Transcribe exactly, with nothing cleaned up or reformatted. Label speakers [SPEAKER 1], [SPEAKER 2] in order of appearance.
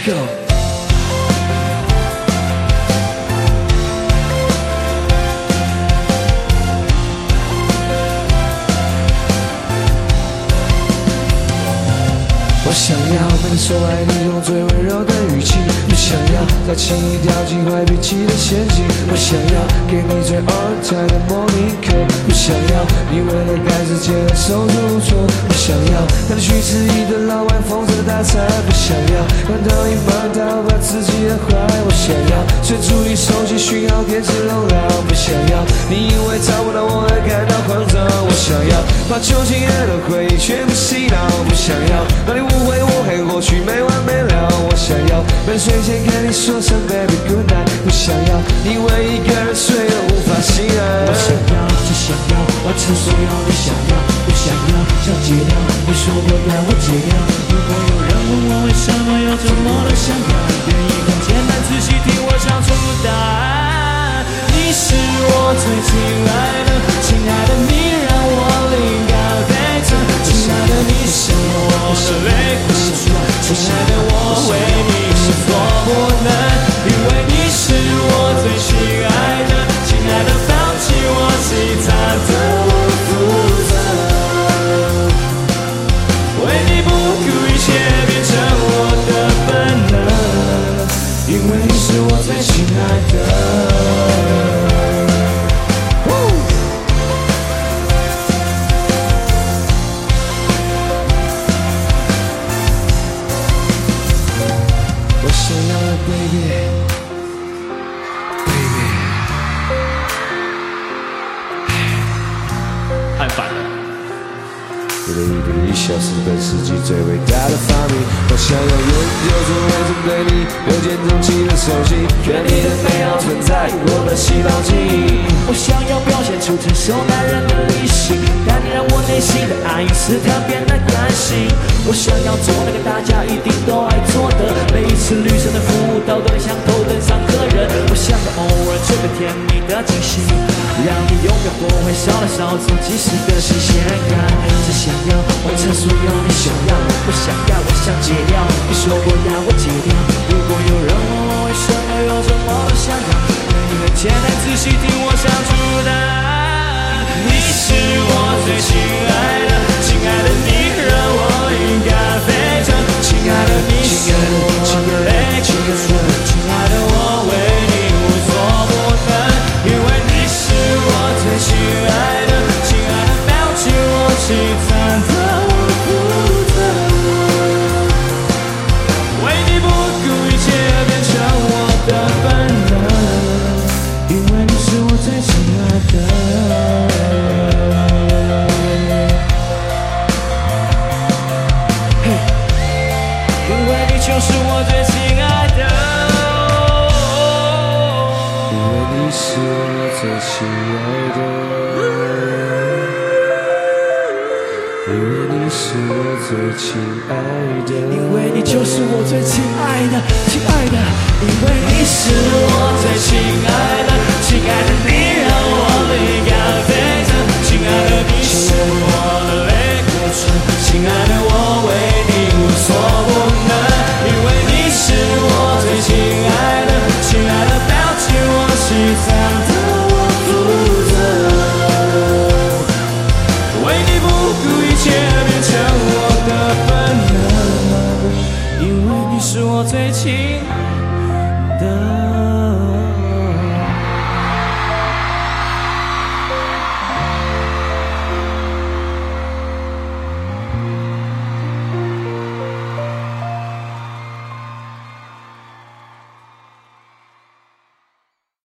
[SPEAKER 1] Go。我想要跟你说爱你，用最温柔的语气，不想要再轻易掉进坏脾气的陷阱。我想要给你最 on time 的 morning call， 不想要你为了赶时间而手足无措，不想要跟你去吃一顿老外风色大餐，不想要看到你忙到把自己的坏，我想要随处你手机讯号电池容量，不想要你因为找不到我而感到慌张，我想要把旧情人的回忆全部洗脑，不想要让你误会我还过去没完没了，我想要临睡前跟你说声 baby good night， 不想要因为一个人睡了无法醒来。
[SPEAKER 2] 我想要，只想要完成所有你想要，不想要想戒掉，你说过要我戒掉。如果有人问我为什么有这么的想要，原因很简单，仔细听我讲出答案。你是我最亲爱的，亲爱的你让我灵感沸腾，亲爱的你是我的泪库存，亲爱的我为你无所不能，因为你是我最亲爱的，亲爱的放弃我其他的我负责，为你不顾一切变成我的本能，因为你是我最亲爱的。
[SPEAKER 1] 我想要的 baby baby，
[SPEAKER 2] 太烦了。
[SPEAKER 1] 一个一个一小是本世纪最伟大的发明。我想要研究出为什么对你有见钟情的熟悉，愿你的美好存在我的细胞记忆。
[SPEAKER 2] 我想要表现出成熟男人的理性，但你让我内心的爱因斯坦变得感性。我想要做那个大家一定都爱做的，每一次旅程的服务都对像头等舱客人。我想要偶尔做个甜蜜的惊喜，让你永远不会少了少种即时的新鲜感。只想要完成所有你想要，不想要我想戒掉，你说过要我戒掉。如果有人问我为什么有这么的想要，原因很简单，仔细听我讲出答案。你是我最亲爱的，亲爱的你让我灵感沸腾，亲爱的你是我的泪库存，亲爱的我为你无所不能，因为你是我最亲爱的，亲爱的表情我其他的我负责，为你不顾一切变成我的本能，因为你是我最亲爱的。就是我最亲爱的，
[SPEAKER 1] 因为你是我最亲爱的，因为你是我最亲爱的，
[SPEAKER 2] 因为你就是我最亲爱的，亲爱的，因为你是我最亲爱的，亲爱的你让我灵感沸腾，亲爱的你是我的泪库存，亲爱的我为你无所不能。因为你是我最亲爱的，亲爱的表情我其他的我负责，为你不顾一切变成我的本能，因为你是我最亲的。